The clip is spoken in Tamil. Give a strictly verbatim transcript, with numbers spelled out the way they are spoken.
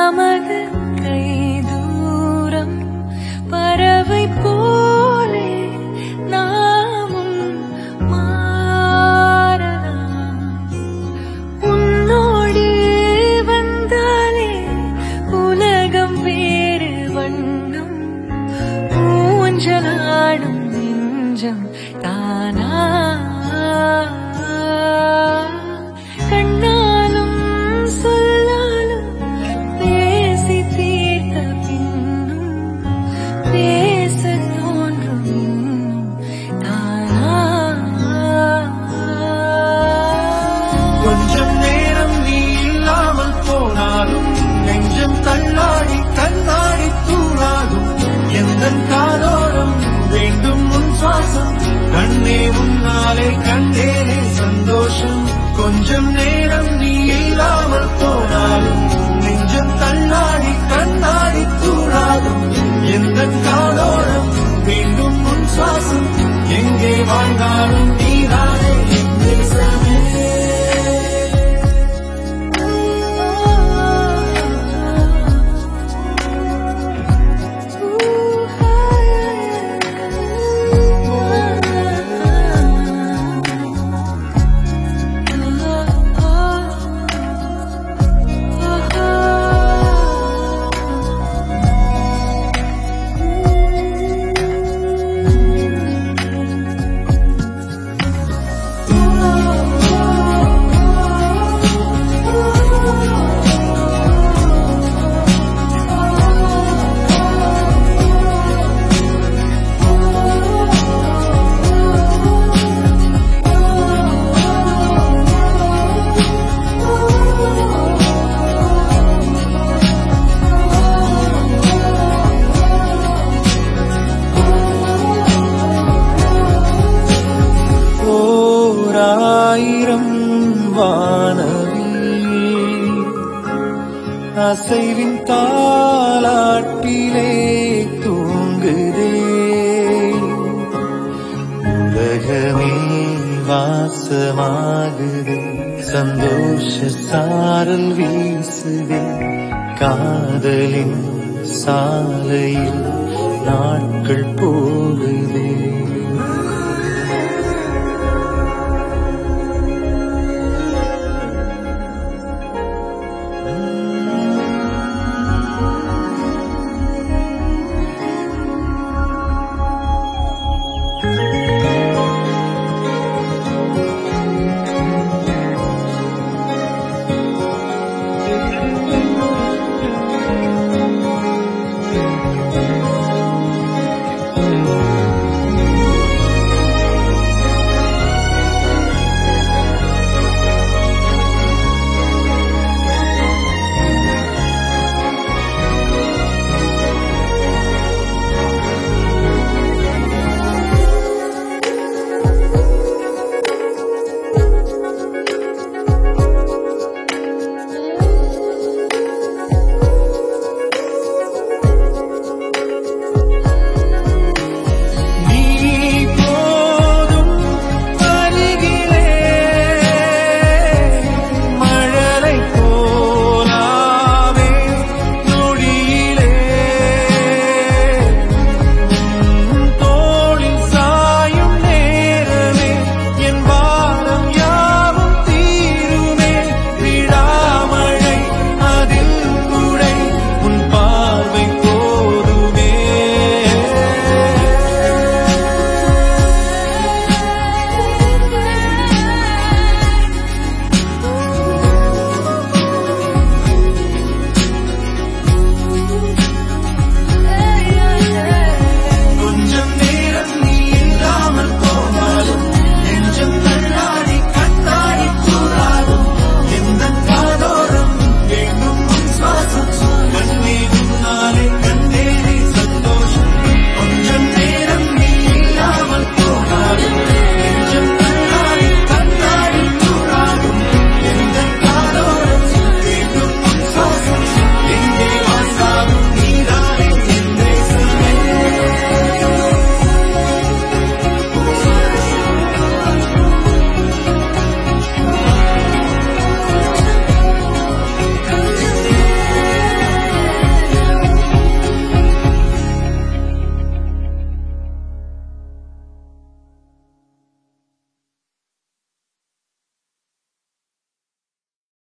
நமது கை தூரம் பறவை போலே நாமும் மாறலாம். உன்னோடு வந்தாலே உலகம் வேறு வண்ணம் ஊஞ்சலாடும் நெஞ்சம் தானா கண்ணாலும் சொல்லாலும் பேசி தீர்த்த பின்னும் பேச தோன்றும் இன்னும் தானா. கொஞ்சம் நேரம் நீ இல்லாமல் போனாலும் நெஞ்சம் தள்ளாடி கண்ணாடி தூளாகும். எந்த காதோரம் வேண்டும் உன் சுவாசம் கண்ணே முன்னாலே கண்டேனே சந்தோஷம். கொஞ்சம் நேரம் நீ இல்லாமல் போனாலும் நெஞ்சம் தள்ளாடி கண்ணாடி தூளாகும். எந்த காதோரம் வேண்டும் உன் சுவாசம் எங்கே வாழ்ந்தாலும் நீதானே என் தேசமே. ஆயிரம் வானவில் அசைவின் தாலாட்டிலே தூங்குதே. உலகமே வாசமாகுதே, சந்தோஷ சாரல் வீசுதே. காதலின் சாலையில் நாட்கள் போகுதே.